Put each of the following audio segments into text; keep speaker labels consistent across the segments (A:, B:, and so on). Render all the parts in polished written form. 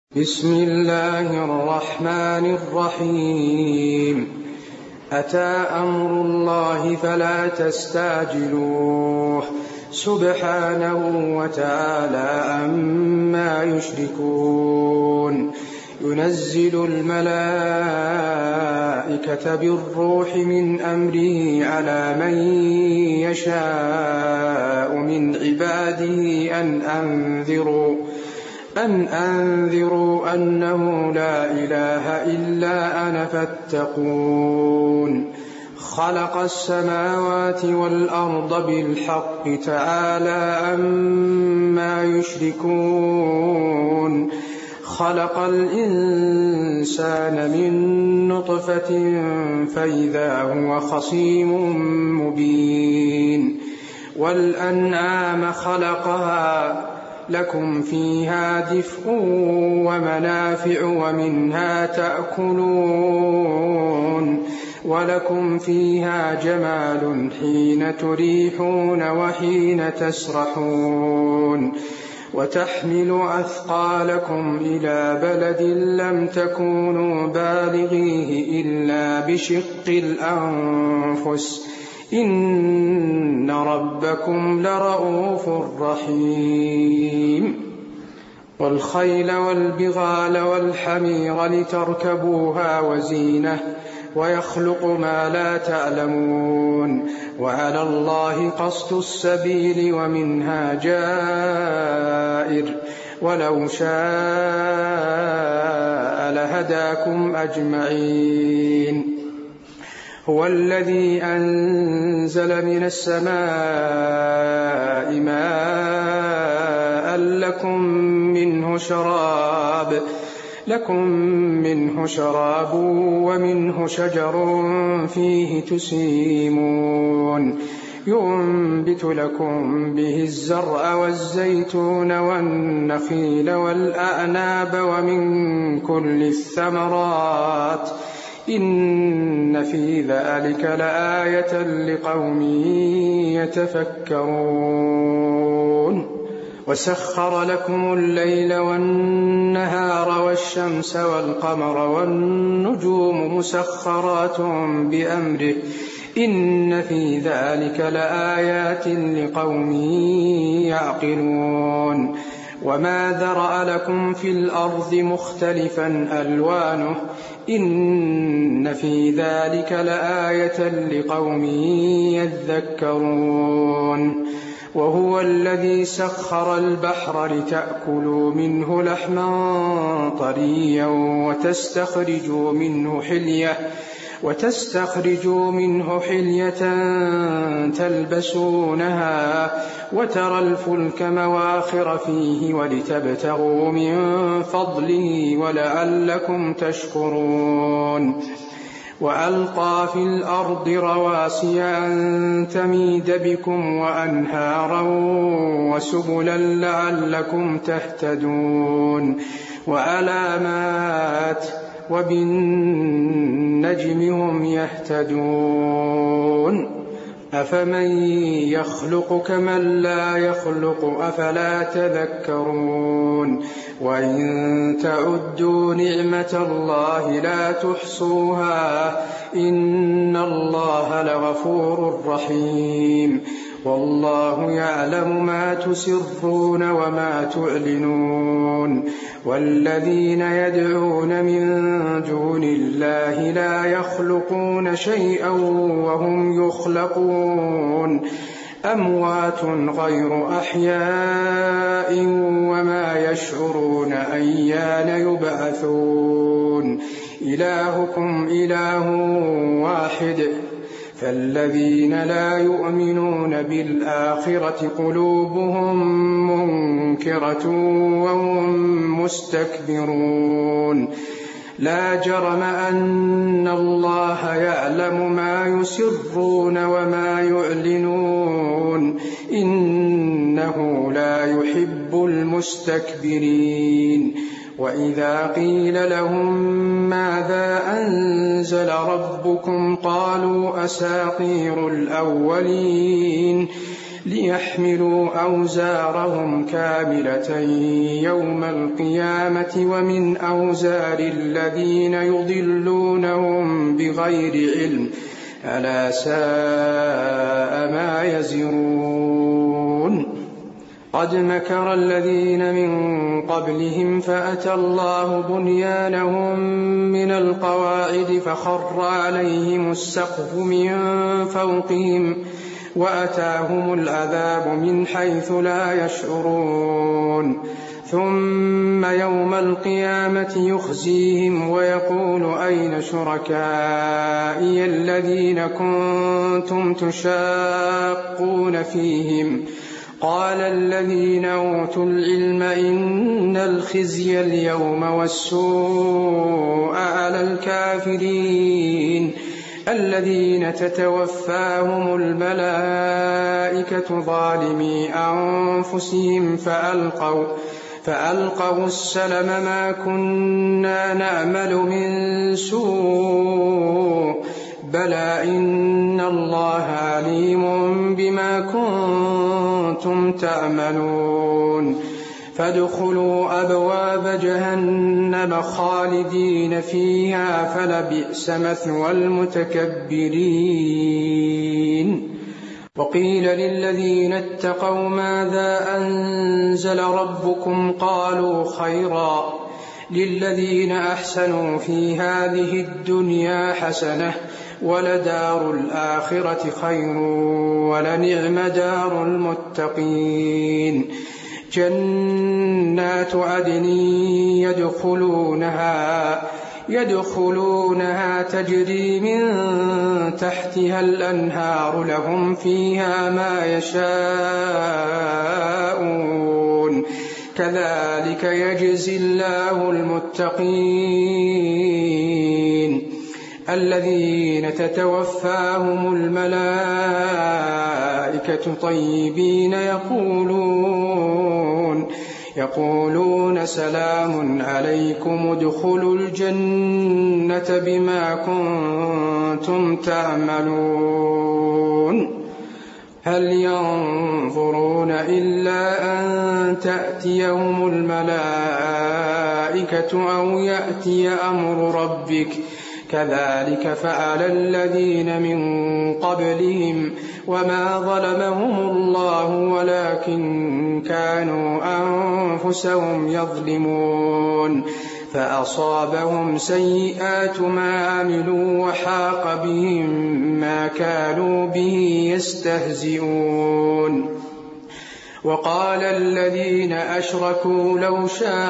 A: بسم الله الرحمن الرحيم. أتى أمر الله فلا تستعجلوه سبحانه وتعالى عما يشركون. ينزل الملائكة بالروح من أمره على من يشاء من عباده أن أنذروا أنه لا إله إلا أنا فاتقون. خلق السماوات والأرض بالحق تعالى عما يشركون. خلق الإنسان من نطفة فإذا هو خصيم مبين. والأنعام خلقها لكم فيها دفء ومنافع ومنها تأكلون ولكم فيها جمال حين تريحون وحين تسرحون. وتحمل أثقالكم إلى بلد لم تكونوا بالغيه إلا بشق الأنفس إن ربكم لرؤوف رحيم. والخيل والبغال والحمير لتركبوها وزينة ويخلق ما لا تعلمون. وعلى الله قصد السبيل ومنها جائر ولو شاء لهداكم أجمعين. هو الذي أنزل من السماء ماء لكم منه شراب ومنه شجر فيه تسيمون. ينبت لكم به الزرع والزيتون والنخيل والأعناب ومن كل الثمرات إن في ذلك لآية لقوم يتفكرون. وسخر لكم الليل والنهار والشمس والقمر والنجوم مسخرات بأمره إن في ذلك لآيات لقوم يعقلون. وما ذرأ لكم في الأرض مختلفا ألوانه إن في ذلك لآية لقوم يذكرون. وهو الذي سخر البحر لتأكلوا منه لحما طريا وتستخرجوا منه حلية تلبسونها وترى الفلك مواخر فيه ولتبتغوا من فضله ولعلكم تشكرون. وألقى في الأرض رواسي أن تميد بكم وأنهارا وسبلا لعلكم تهتدون. وعلامات وبالنجم هم يهتدون. أفمن يخلق كمن لا يخلق أفلا تذكرون. وإن تعدوا نعمة الله لا تحصوها إن الله لغفور رحيم. والله يعلم ما تسرون وما تعلنون. والذين يدعون من دون الله لا يخلقون شيئا وهم يخلقون أموات غير أحياء وما يشعرون أيان يبعثون. إلهكم إله واحد فالذين لا يؤمنون بالآخرة قلوبهم منكرة وهم مستكبرون. لا جرم أن الله يعلم ما يسرون وما يعلنون إنه لا يحب المستكبرين. وإذا قيل لهم ماذا أنزل ربكم قالوا أساطير الأولين ليحملوا أوزارهم كاملة يوم القيامة ومن أوزار الذين يضلونهم بغير علم ألا ساء ما يزرون قد مكر الذين من قبلهم فأتى الله بنيانهم من القواعد فخر عليهم السقف من فوقهم وأتاهم العذاب من حيث لا يشعرون ثم يوم القيامة يخزيهم ويقول أين شركائي الذين كنتم تشاقون فيهم قال الذين أوتوا العلم إن الخزي اليوم والسوء على الكافرين الذين تتوفاهم الملائكة ظالمي أنفسهم فألقوا السلم ما كنا نعمل من سوء بلى إن الله عليم بما كنتم تعملون فادخلوا أبواب جهنم خالدين فيها فلبئس مثوى المتكبرين وقيل للذين اتقوا ماذا أنزل ربكم قالوا خيرا للذين أحسنوا في هذه الدنيا حسنة ولدار الآخرة خير ولنعم دار المتقين جنات عدن يدخلونها تجري من تحتها الأنهار لهم فيها ما يشاءون كذلك يجزي الله المتقين الذين تتوفاهم الملائكة طيبين يقولون سلام عليكم ادخلوا الجنة بما كنتم تعملون هل ينظرون إلا أن تأتيهم الملائكة أو يأتي أمر ربك كذلك فعل الذين من قبلهم وما ظلمهم الله ولكن كانوا أنفسهم يظلمون فأصابهم سيئات ما عملوا وحاق بهم ما كانوا به يستهزئون وقال الذين أشركوا لو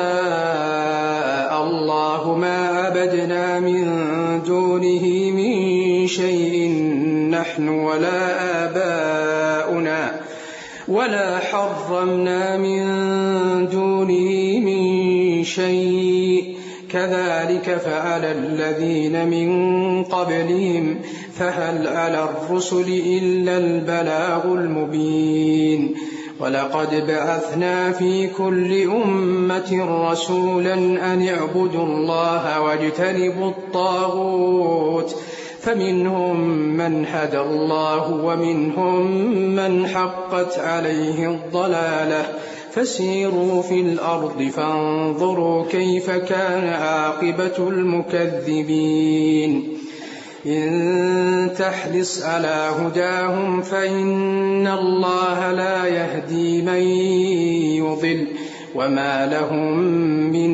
A: شاء الله ما عبدنا من دونه من شيء نحن ولا آباؤنا ولا حرمنا من دونه من شيء كذلك فعل الذين من قبلهم فهل على الرسل إلا البلاغ المبين ولقد بعثنا في كل أمة رسولا أن اعبدوا الله واجتنبوا الطاغوت فمنهم من هدى الله ومنهم من حقت عليه الضلالة فسيروا في الأرض فانظروا كيف كان عاقبة المكذبين إن تحرص على هداهم فإن الله لا يهدي من يضل وما لهم من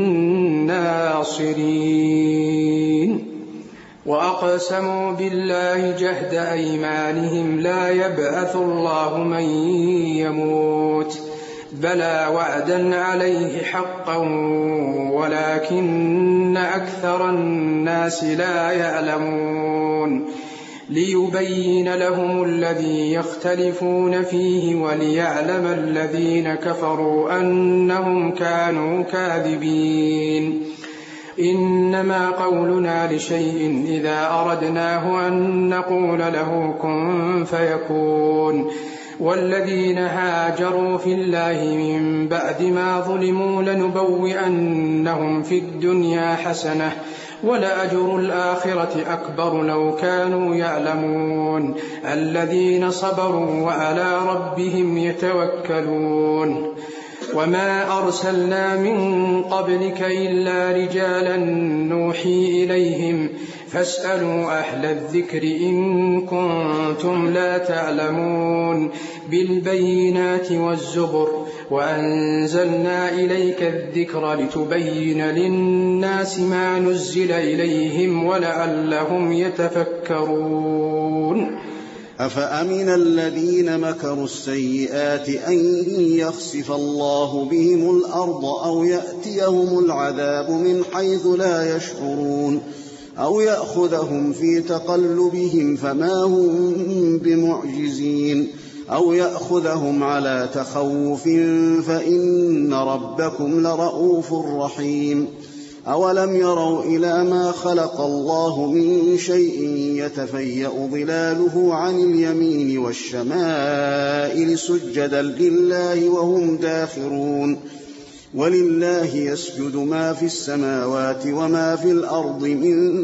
A: ناصرين وأقسموا بالله جهد أيمانهم لا يبعث الله من يموت بلى وعدا عليه حقا ولكن أكثر الناس لا يعلمون ليبين لهم الذي يختلفون فيه وليعلم الذين كفروا أنهم كانوا كاذبين إنما قولنا لشيء إذا أردناه أن نقول له كن فيكون والذين هاجروا في الله من بعد ما ظلموا لنبوئنهم في الدنيا حسنة ولأجر الآخرة أكبر لو كانوا يعلمون الذين صبروا وعلى ربهم يتوكلون وما أرسلنا من قبلك إلا رجالا نوحي إليهم فاسألوا أهل الذكر إن كنتم لا تعلمون بالبينات والزبر وأنزلنا إليك الذكر لتبين للناس ما نزل إليهم ولعلهم يتفكرون
B: أفأمن الذين مكروا السيئات أن يخسف الله بهم الأرض أو يأتيهم العذاب من حيث لا يشعرون أو يأخذهم في تقلبهم فما هم بمعجزين أو يأخذهم على تخوف فإن ربكم لرؤوف رحيم أولم يروا إلى ما خلق الله من شيء يتفيأ ظلاله عن اليمين والشمائل سجدا لله وهم داخرون ولله يسجد ما في السماوات وما في الأرض من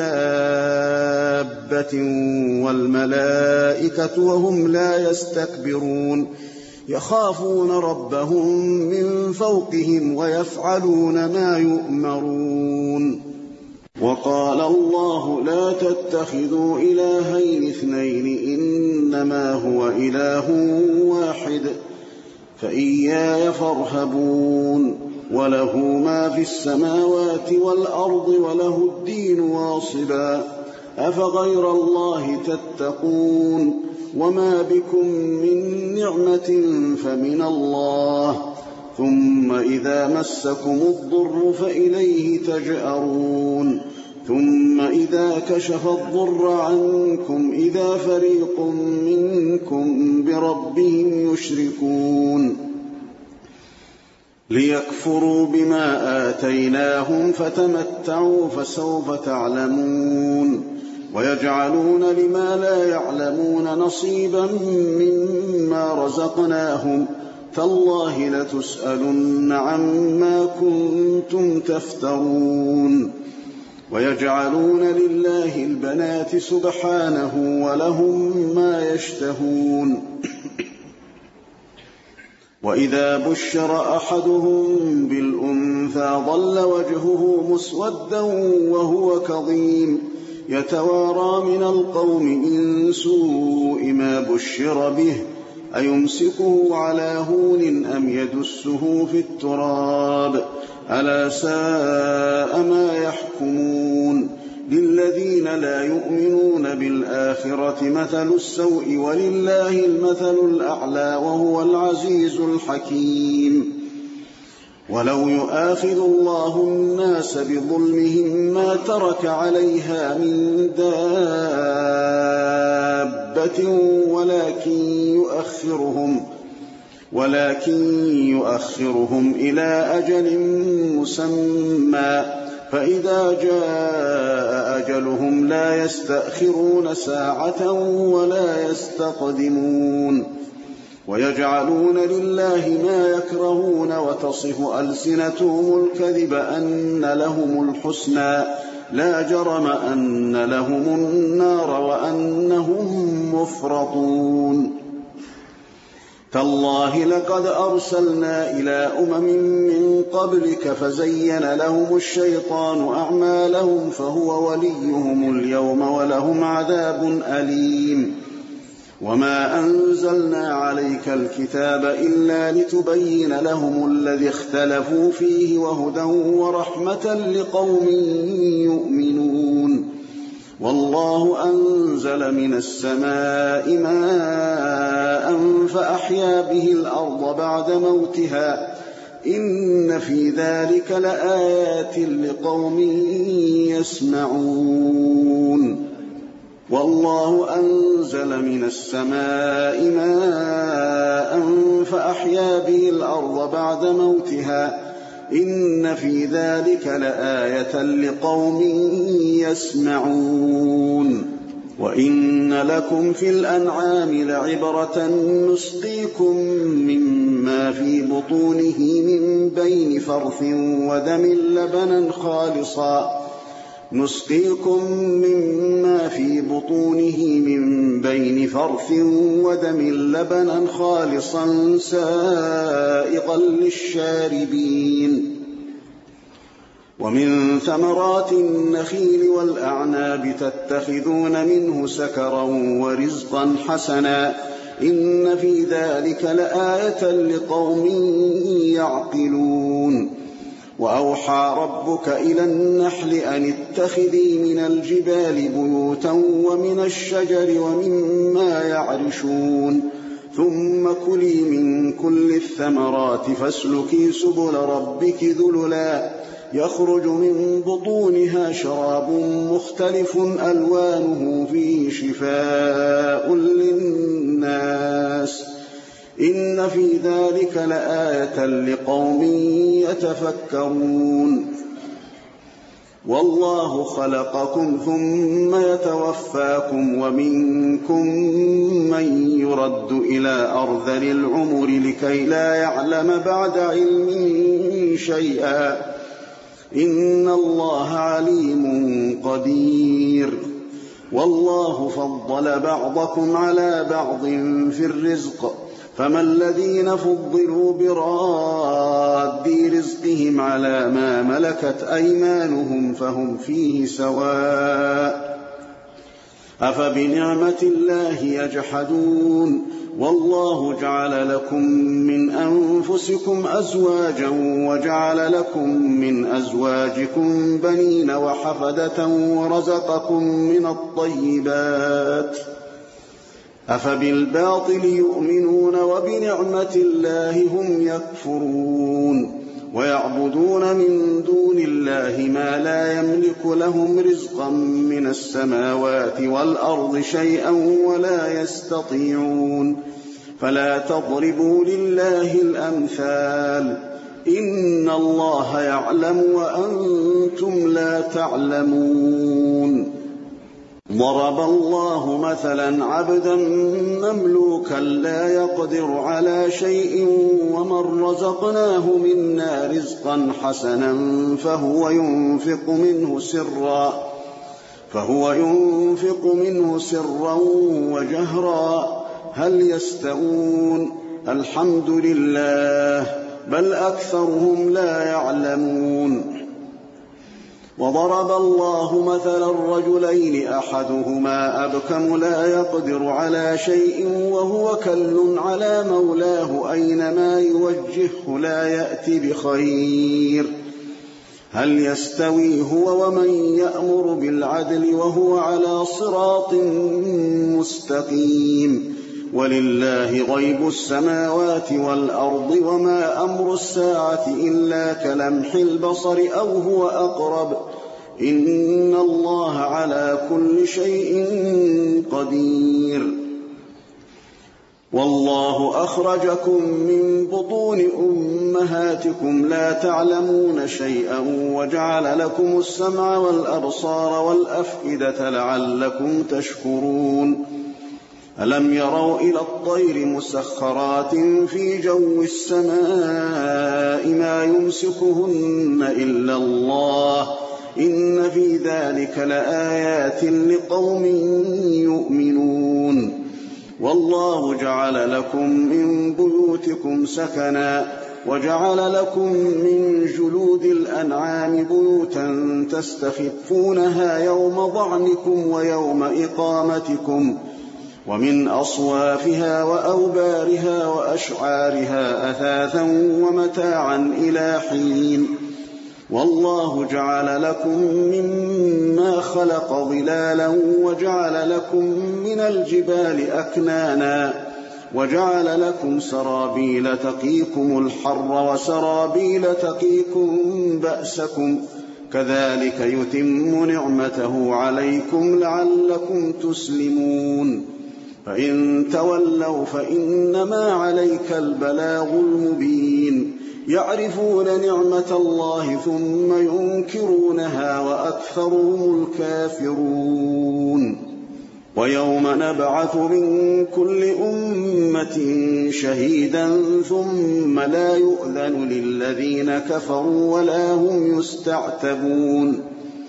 B: دابة والملائكة وهم لا يستكبرون يخافون ربهم من فوقهم ويفعلون ما يؤمرون وقال الله لا تتخذوا إلهين اثنين إنما هو إله واحد فإياي فارهبون وله ما في السماوات والأرض وله الدين واصبا أفغير الله تتقون وما بكم من نعمة فمن الله ثم إذا مسكم الضر فإليه تجأرون ثم إذا كشف الضر عنكم إذا فريق منكم بربهم يشركون ليكفروا بما آتيناهم فتمتعوا فسوف تعلمون ويجعلون لما لا يعلمون نصيبا مما رزقناهم تالله لتسألن عما كنتم تفترون ويجعلون لله البنات سبحانه ولهم ما يشتهون وإذا بشر أحدهم بالأنثى ظل وجهه مسودا وهو كظيم يتوارى من القوم من سوء ما بشر به أيمسكه على هون أم يدسه في التراب ألا ساء ما يحكمون للذين لا يؤمنون بالآخرة مثل السوء ولله المثل الأعلى وهو العزيز الحكيم ولو يؤاخذ الله الناس بظلمهم ما ترك عليها من دابة ولكن يؤخرهم إلى أجل مسمى فإذا جاء أجلهم لا يستأخرون ساعة ولا يستقدمون ويجعلون لله ما يكرهون وتصف ألسنتهم الكذب أن لهم الحسنى لا جرم أن لهم النار وأنهم مفرطون تالله لقد أرسلنا إلى من قبلك فزين لهم الشيطان أعمالهم فهو وليهم اليوم ولهم عذاب أليم وما أنزلنا عليك الكتاب إلا لتبين لهم الذي اختلفوا فيه وهدى ورحمة لقوم يؤمنون والله أنزل من السماء ماء فأحيا به الأرض بعد موتها إن في ذلك لآيات لقوم يسمعون والله أنزل من السماء ماء فأحيا به الأرض بعد موتها إن في ذلك لآية لقوم يسمعون وإن لكم في الأنعام لعبرة نسقيكم مما في بطونه من بين فرث ودم نسقيكم مما في بطونه من بين فرث ودم لبنا خالصا سائغا للشاربين ومن ثمرات النخيل والأعناب تتخذون منه سكرا ورزقا حسنا إن في ذلك لآية لقوم يعقلون وأوحى ربك إلى النحل أن اتخذي من الجبال بيوتا ومن الشجر ومما يعرشون ثم كلي من كل الثمرات فاسلكي سبل ربك ذللا يخرج من بطونها شراب مختلف ألوانه فيه شفاء للناس إن في ذلك لآية لقوم يتفكرون والله خلقكم ثم يتوفاكم ومنكم من يرد إلى أرذل العمر لكي لا يعلم بعد علم شيئا إن الله عليم قدير والله فضل بعضكم على بعض في الرزق فما الذين فضلوا براد رزقهم على ما ملكت أيمانهم فهم فيه سواء أفبنعمة الله يجحدون والله جعل لكم من أنفسكم أزواجا وجعل لكم من أزواجكم بنين وحفدة ورزقكم من الطيبات أفبالباطل يؤمنون وبنعمة الله هم يكفرون ويعبدون من دون الله ما لا يملك لهم رزقا من السماوات والأرض شيئا ولا يستطيعون فلا تضربوا لله الأمثال إن الله يعلم وأنتم لا تعلمون ضرب الله مثلا عبدا مملوكا لا يقدر على شيء ومن رزقناه منا رزقا حسنا فهو ينفق منه سرا وجهرا هل يستوون الحمد لله بل أكثرهم لا يعلمون وضرب الله مثلا رجلين أحدهما أبكم لا يقدر على شيء وهو كل على مولاه أينما يوجهه لا يأتي بخير هل يستوي هو ومن يأمر بالعدل وهو على صراط مستقيم ولله غيب السماوات والأرض وما أمر الساعة إلا كلمح البصر أو هو أقرب إن الله على كل شيء قدير والله أخرجكم من بطون أمهاتكم لا تعلمون شيئا وجعل لكم السمع والأبصار والأفئدة لعلكم تشكرون ألم يروا إلى الطير مسخرات في جو السماء ما يمسكهن إلا الله إن في ذلك لآيات لقوم يؤمنون والله جعل لكم من بيوتكم سكنا وجعل لكم من جلود الأنعام بيوتا تستخفونها يوم ضعنكم ويوم إقامتكم ومن أصوافها وأوبارها وأشعارها أثاثا ومتاعا إلى حين والله جعل لكم مما خلق ظلالا وجعل لكم من الجبال أكنانا وجعل لكم سرابيل تقيكم الحر وسرابيل تقيكم بأسكم كذلك يتم نعمته عليكم لعلكم تسلمون فإن تولوا فإنما عليك البلاغ المبين يعرفون نعمة الله ثم ينكرونها وأكثرهم الكافرون ويوم نبعث من كل أمة شهيدا ثم لا يؤذن للذين كفروا ولا هم يستعتبون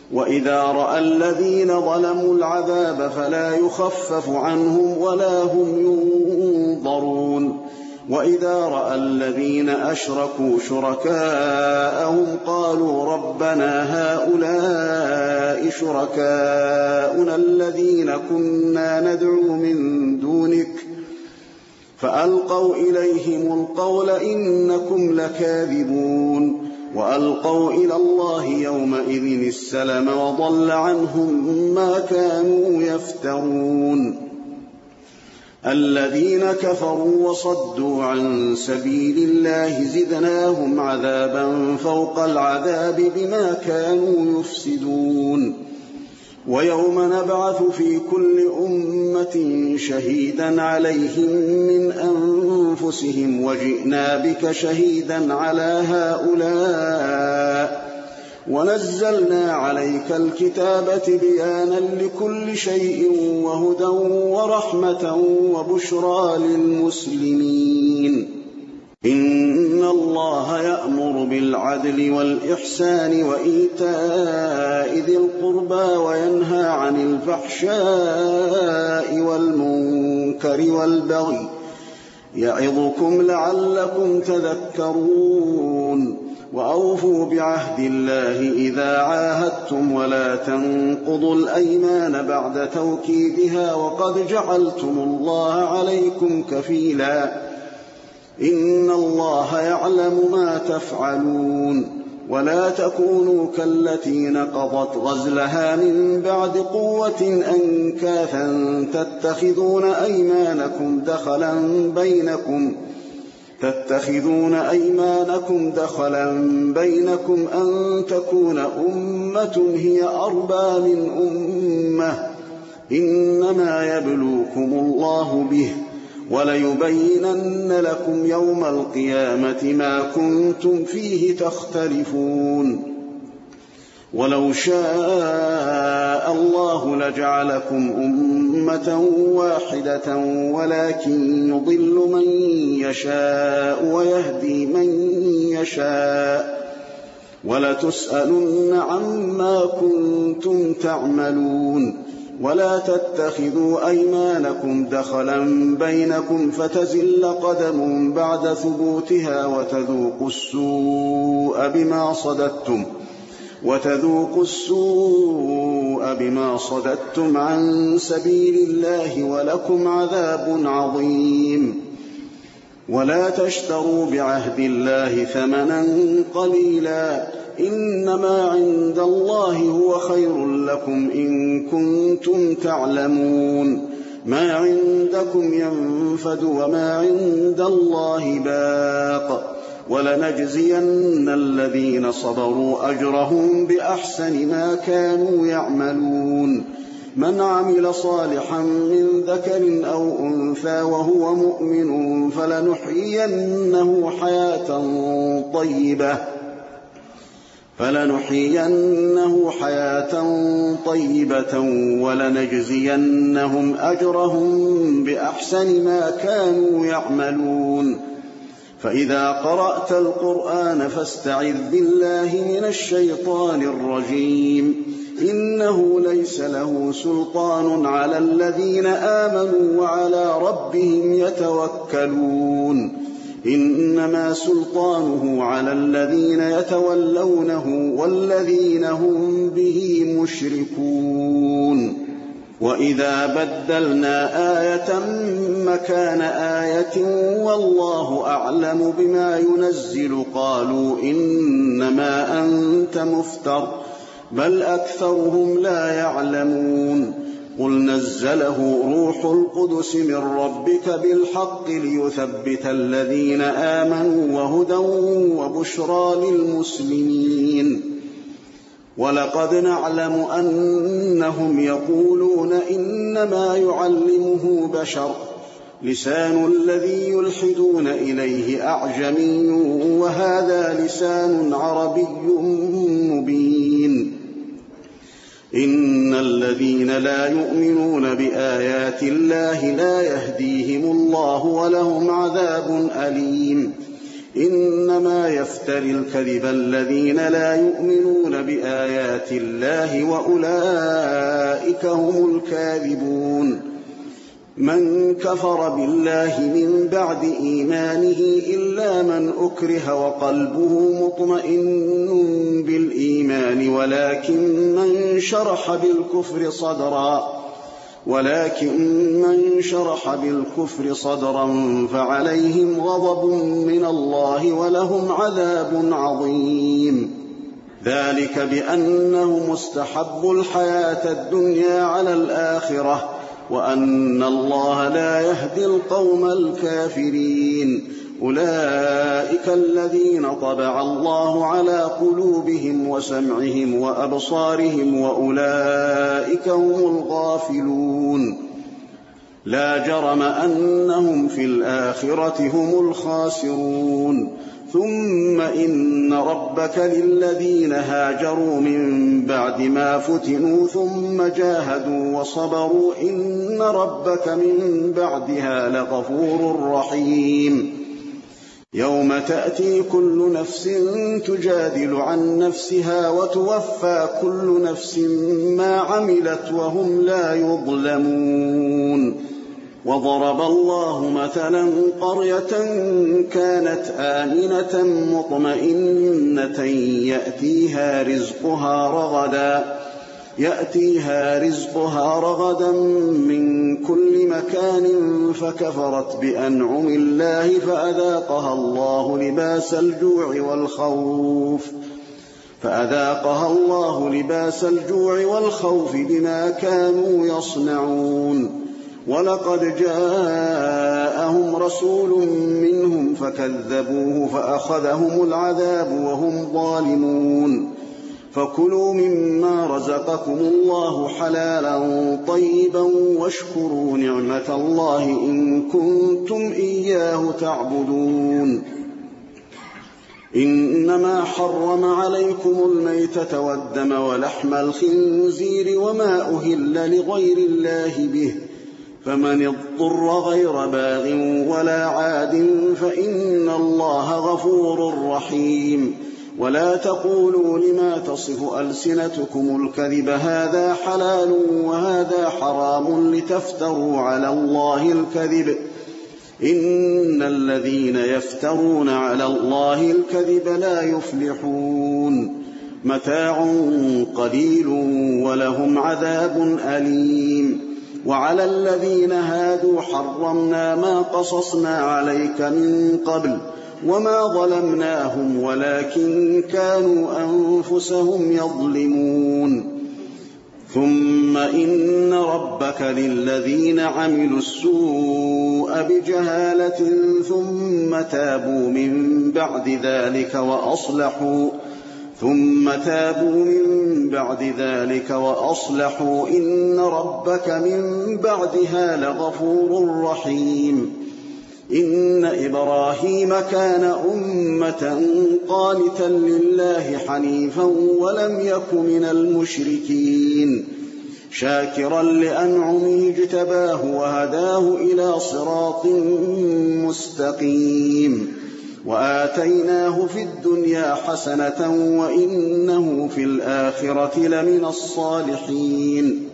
B: وإذا رأى الذين ظلموا العذاب فلا يخفف عنهم ولا هم ينظرون وإذا رأى الذين أشركوا شركاءهم قالوا ربنا هؤلاء شركاؤنا الذين كنا ندعو من دونك فألقوا إليهم القول إنكم لكاذبون وألقوا إلى الله يومئذ السلم وضل عنهم ما كانوا يفترون الذين كفروا وصدوا عن سبيل الله زدناهم عذابا فوق العذاب بما كانوا يفسدون ويوم نبعث في كل أمة شهيدا عليهم من أنفسهم وجئنا بك شهيدا على هؤلاء ونزلنا عليك الكتاب تبيانا لكل شيء وهدى ورحمة وبشرى للمسلمين إن الله يأمر بالعدل والإحسان وإيتاء ذي القربى وينهى عن الفحشاء والمنكر والبغي يعظكم لعلكم تذكرون وأوفوا بعهد الله إذا عاهدتم ولا تنقضوا الأيمان بعد توكيدها وقد جعلتم الله عليكم كفيلا إن الله يعلم ما تفعلون ولا تكونوا كالتي نقضت غزلها من بعد قوة أنكاثا تتخذون أيمانكم دخلا بينكم أن تكون أمة هي أربى من أمة إنما يبلوكم الله به وليبينن لكم يوم القيامة ما كنتم فيه تختلفون ولو شاء الله لجعلكم أمة واحدة ولكن يضل من يشاء ويهدي من يشاء ولتسألن عما كنتم تعملون ولا تتخذوا أيمانكم دخلا بينكم فتزل قدم بعد ثبوتها وتذوقوا السوء بما صددتم عن سبيل الله ولكم عذاب عظيم ولا تشتروا بعهد الله ثمنا قليلا إنما عند الله هو خير لكم إن كنتم تعلمون ما عندكم ينفد وما عند الله باق ولنجزين الذين صبروا أجرهم بأحسن ما كانوا يعملون من عمل صالحا من ذكر أو أنثى وهو مؤمن فلنحيينه حياة طيبة ولنجزينهم أجرهم بأحسن ما كانوا يعملون فإذا قرأت القرآن فاستعذ بالله من الشيطان الرجيم إنه ليس له سلطان على الذين آمنوا وعلى ربهم يتوكلون إنما سلطانه على الذين يتولونه والذين هم به مشركون وإذا بدلنا آية مكان آية والله أعلم بما ينزل قالوا إنما أنت مفتر بل أكثرهم لا يعلمون قل نزله روح القدس من ربك بالحق ليثبت الذين آمنوا وهدى وبشرى للمسلمين ولقد نعلم أنهم يقولون إنما يعلمه بشر لسان الذي يلحدون إليه أعجمي وهذا لسان عربي مبين إن الذين لا يؤمنون بآيات الله لا يهديهم الله ولهم عذاب أليم إنما يفتري الكذب الذين لا يؤمنون بآيات الله وأولئك هم الكاذبون. من كفر بالله من بعد إيمانه إلا من أكره وقلبه مطمئن بالإيمان ولكن من شرح بالكفر صدرا فعليهم غضب من الله ولهم عذاب عظيم. ذلك بأنهم استحبوا الحياة الدنيا على الآخرة وأن الله لا يهدي القوم الكافرين. أولئك الذين طبع الله على قلوبهم وسمعهم وأبصارهم وأولئك هم الغافلون. لا جرم أنهم في الآخرة هم الخاسرون. ثم إن ربك للذين هاجروا من بعد ما فتنوا ثم جاهدوا وصبروا إن ربك من بعدها لغفور رحيم. يوم تأتي كل نفس تجادل عن نفسها وتوفى كل نفس ما عملت وهم لا يظلمون. وضرب الله مثلا قرية كانت آمنة مطمئنة يأتيها رزقها رغدا من كل مكان فكفرت بأنعم الله فأذاقها الله لباس الجوع والخوف بما كانوا يصنعون. ولقد جاءهم رسول منهم فكذبوه فأخذهم العذاب وهم ظالمون. فكلوا مما رزقكم الله حلالا طيبا واشكروا نعمة الله إن كنتم إياه تعبدون. إنما حرم عليكم الميتة والدم ولحم الخنزير وما أهل لغير الله به، فمن اضطر غير باغ ولا عاد فإن الله غفور رحيم. ولا تقولوا لما تصف ألسنتكم الكذب هذا حلال وهذا حرام لتفتروا على الله الكذب. إن الذين يفترون على الله الكذب لا يفلحون. متاع قليل ولهم عذاب أليم. وعلى الذين هادوا حرمنا ما قصصنا عليك من قبل وما ظلمناهم ولكن كانوا أنفسهم يظلمون. ثم إن ربك للذين عملوا السوء بجهالة ثم تابوا من بعد ذلك وأصلحوا إن ربك من بعدها لغفور رحيم. إن إبراهيم كان أمة قانتا لله حنيفا ولم يك من المشركين، شاكرا لأنعمه اجتباه وهداه إلى صراط مستقيم. وآتيناه في الدنيا حسنة وإنه في الآخرة لمن الصالحين.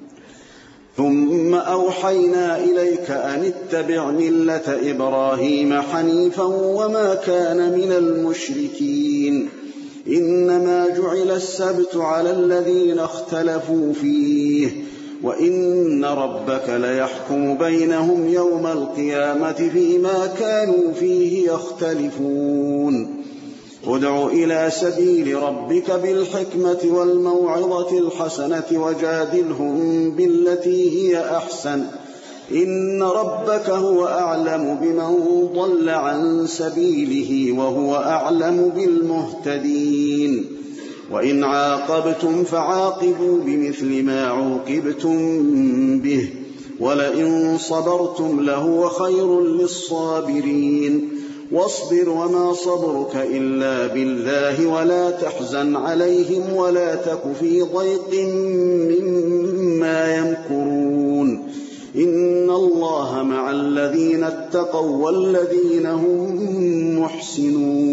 B: ثم أوحينا إليك أن اتبع ملة إبراهيم حنيفا وما كان من المشركين. إنما جعل السبت على الذين اختلفوا فيه وإن ربك ليحكم بينهم يوم القيامة فيما كانوا فيه يختلفون. ادع إلى سبيل ربك بالحكمة والموعظة الحسنة وجادلهم بالتي هي أحسن إن ربك هو أعلم بمن ضل عن سبيله وهو أعلم بالمهتدين. وإن عاقبتم فعاقبوا بمثل ما عوقبتم به ولئن صبرتم لهو خير للصابرين. واصبر وما صبرك إلا بالله ولا تحزن عليهم ولا تك في ضيق مما يمكرون. إن الله مع الذين اتقوا والذين هم محسنون.